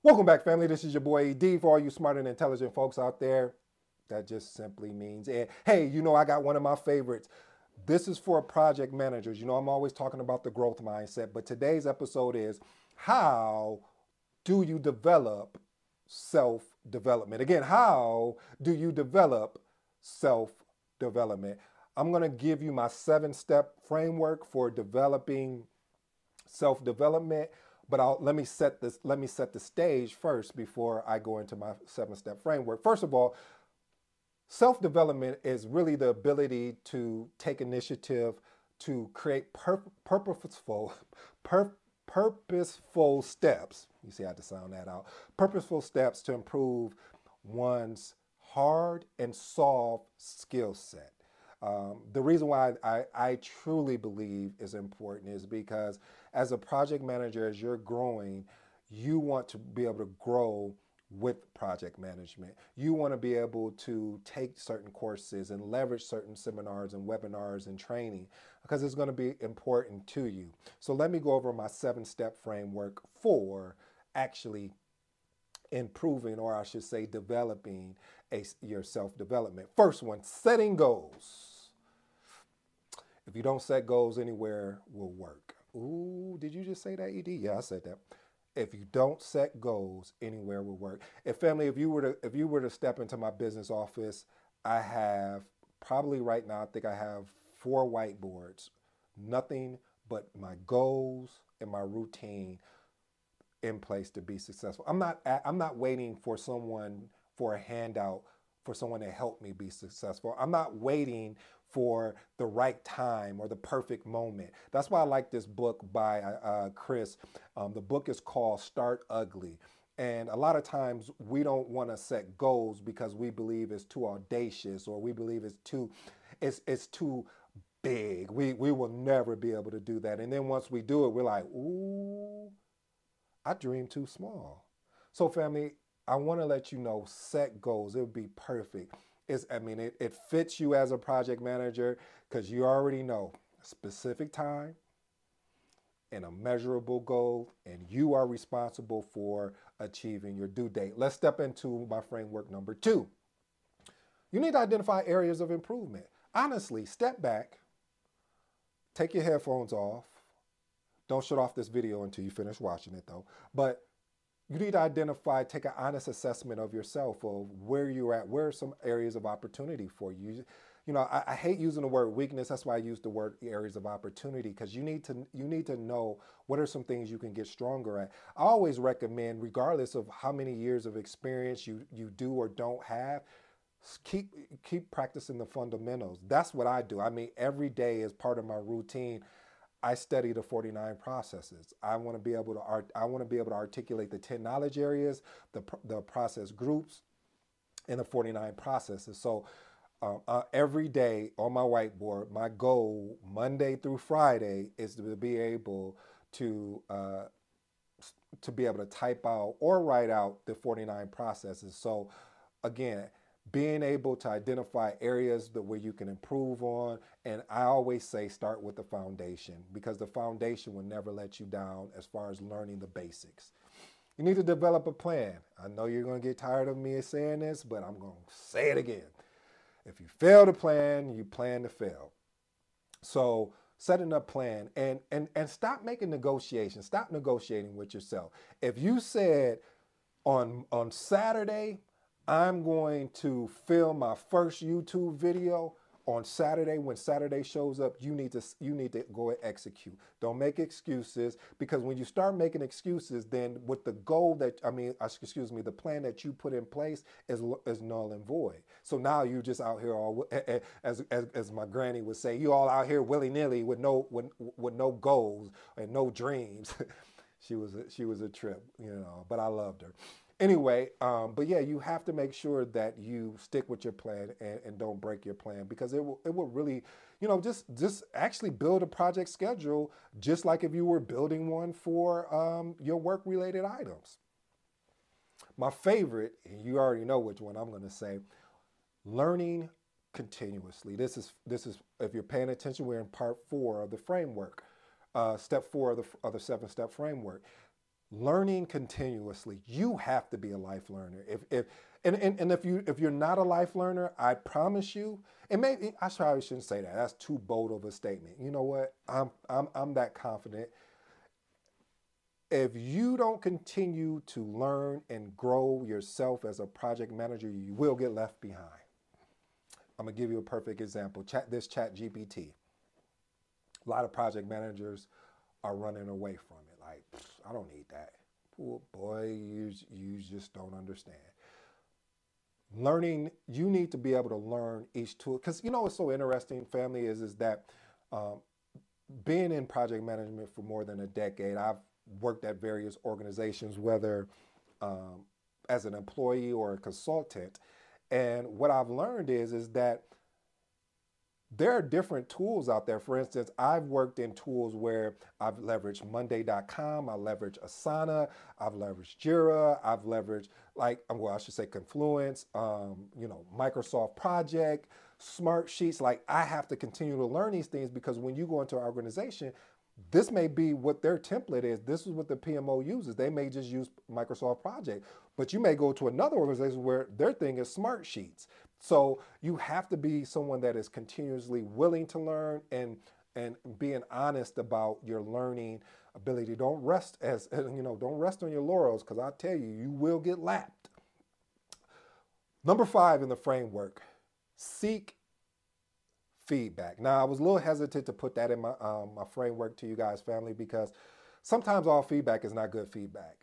Welcome back, family. This is your boy ED. For all you smart and intelligent folks out there, that just simply means, and hey, I got one of my favorites. This is for project managers. I'm always talking about the growth mindset, but today's episode is how do you develop self development? Again, how do you develop self development? I'm going to give you my 7-step framework for developing self development. But let me set the stage first before I go into my 7-step framework. First of all, self-development is really the ability to take initiative to create purposeful steps. You see, I had to sound that out. Purposeful steps to improve one's hard and soft skill set. The reason why I truly believe is important is because as a project manager, as you're growing, you want to be able to grow with project management. You want to be able to take certain courses and leverage certain seminars and webinars and training because it's going to be important to you. So let me go over my 7-step framework for actually improving, or I should say developing your self-development. First one, setting goals. If you don't set goals, anywhere will work. Ooh, did you just say that, ED? Yeah, I said that. If you don't set goals, anywhere will work. If you were to step into my business office, I have probably right now, I think I have 4 whiteboards, nothing but my goals and my routine in place to be successful. I'm not waiting for a handout for someone to help me be successful. I'm not waiting for the right time or the perfect moment. That's why I like this book by Chris. The book is called Start Ugly. And a lot of times we don't want to set goals because we believe it's too audacious or we believe it's too big. We will never be able to do that. And then once we do it, we're like, ooh, I dream too small. So family, I want to let you know, set goals. It would be perfect. It fits you as a project manager because you already know a specific time and a measurable goal, and you are responsible for achieving your due date. Let's step into my framework number 2. You need to identify areas of improvement. Honestly, step back, take your headphones off. Don't shut off this video until you finish watching it though. But you need to take an honest assessment of yourself, of where you're at, where are some areas of opportunity for you. I hate using the word weakness. That's why I use the word areas of opportunity, because you need to know what are some things you can get stronger at. I always recommend, regardless of how many years of experience you do or don't have, keep practicing the fundamentals. That's what I do. Every day is part of my routine. I study the 49 processes. I want to be able to articulate the 10 knowledge areas, the process groups, and the 49 processes. So every day on my whiteboard, my goal Monday through Friday is to be able to type out or write out the 49 processes. So again, being able to identify areas where you can improve on. And I always say start with the foundation, because the foundation will never let you down as far as learning the basics. You need to develop a plan. I know you're going to get tired of me saying this, but I'm going to say it again. If you fail to plan, you plan to fail. So setting a plan and stop making negotiations. Stop negotiating with yourself. If you said on Saturday, I'm going to film my first YouTube video on Saturday. When Saturday shows up, you need to go and execute. Don't make excuses, because when you start making excuses, then with the the plan that you put in place is null and void. So now you just out here all, as my granny would say, you all out here willy nilly with no goals and no dreams. She was a trip, but I loved her. Anyway, but yeah, you have to make sure that you stick with your plan and don't break your plan, because it will really, just actually build a project schedule, just like if you were building one for your work related items. My favorite, and you already know which one I'm going to say, learning continuously. This is if you're paying attention, we're in part 4 of the framework, step 4 of the 7-step framework. learning continuously. You have to be a life learner. And if you're not a life learner, I promise you, and maybe I probably shouldn't say that. That's too bold of a statement. You know what? I'm that confident. If you don't continue to learn and grow yourself as a project manager, you will get left behind. I'm gonna give you a perfect example. Chat GPT. A lot of project managers are running away from it. Like, I don't need that. Oh, boy, you just don't understand. Learning, you need to be able to learn each tool. Because you know what's so interesting, family, is that um, being in project management for more than a decade, I've worked at various organizations, whether um, as an employee or a consultant. And what I've learned is that there are different tools out there. For instance, I've worked in tools where I've leveraged Monday.com, I leveraged Asana, I've leveraged Jira, I've leveraged well, I should say Confluence, Microsoft Project, Smart Sheets. Like, I have to continue to learn these things because when you go into an organization, this may be what their template is. This is what the PMO uses. They may just use Microsoft Project, but you may go to another organization where their thing is Smart Sheets. So you have to be someone that is continuously willing to learn and being honest about your learning ability. Don't rest don't rest on your laurels, because I tell you, you will get lapped. Number 5 in the framework: seek feedback. Now, I was a little hesitant to put that in my framework to you guys, family, because sometimes all feedback is not good feedback.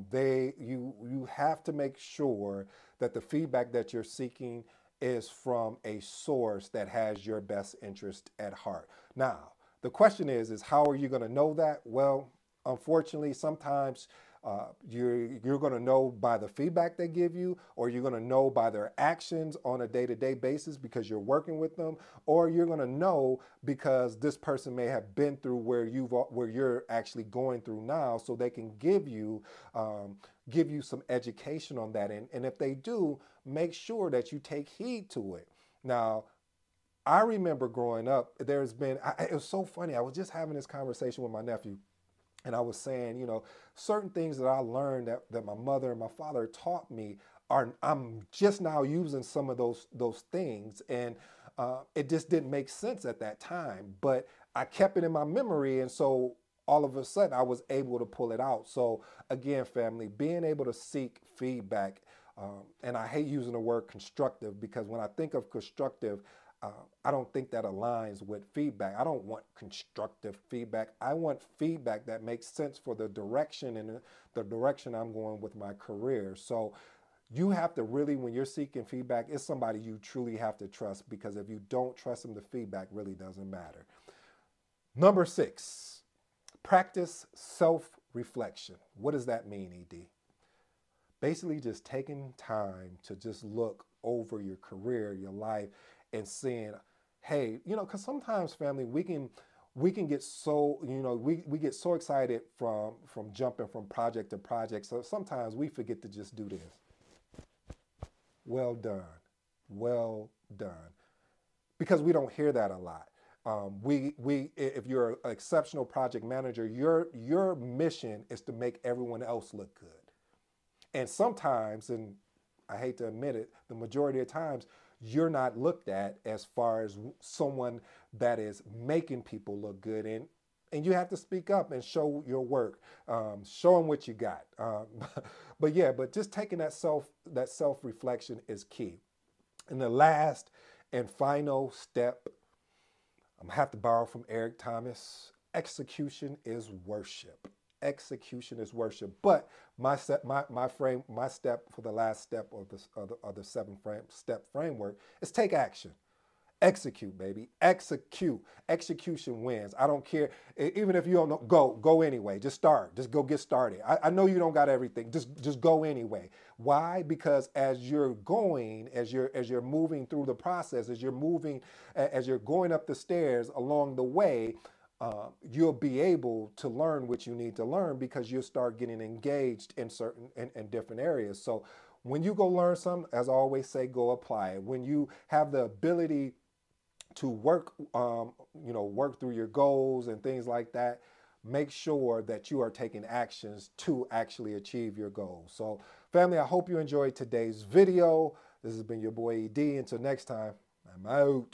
You have to make sure that the feedback that you're seeking is from a source that has your best interest at heart. Now, the question is how are you going to know that? Well, unfortunately, sometimes you're going to know by the feedback they give you, or you're going to know by their actions on a day-to-day basis because you're working with them, or you're going to know because this person may have been through where you're actually going through now, so they can give you some education on that. And if they do, make sure that you take heed to it. Now, I remember growing up, it was so funny. I was just having this conversation with my nephew. And I was saying, certain things that I learned that my mother and my father taught me I'm just now using some of those things. And it just didn't make sense at that time. But I kept it in my memory. And so all of a sudden I was able to pull it out. So again, family, being able to seek feedback. And I hate using the word constructive, because when I think of constructive, I don't think that aligns with feedback. I don't want constructive feedback. I want feedback that makes sense for the direction and the direction I'm going with my career. So you have to really, when you're seeking feedback, it's somebody you truly have to trust, because if you don't trust them, the feedback really doesn't matter. Number 6, practice self-reflection. What does that mean, ED? Basically just taking time to just look over your career, your life, and seeing, hey, because sometimes, family, we can get so, we get so excited from jumping from project to project. So sometimes we forget to just do this. Well done. Well done. Because we don't hear that a lot. If you're an exceptional project manager, your mission is to make everyone else look good. And sometimes, and I hate to admit it, the majority of times, you're not looked at as far as someone that is making people look good. And you have to speak up and show your work, show them what you got. But just taking that self-reflection is key. And the last and final step, I'm gonna have to borrow from Eric Thomas: execution is worship. Execution is worship. But my step for the last step of the 7-step framework is take action. Execute, baby. Execute. Execution wins. I don't care. Even if you don't know, go anyway. Just start. Just go get started. I know you don't got everything. Just go anyway. Why? Because as you're going, as you're moving through the process, as you're going up the stairs along the way, you'll be able to learn what you need to learn, because you'll start getting engaged in certain and different areas. So when you go learn something, as I always say, go apply it. When you have the ability to work through your goals and things like that, make sure that you are taking actions to actually achieve your goals. So family, I hope you enjoyed today's video. This has been your boy ED. Until next time, I'm out.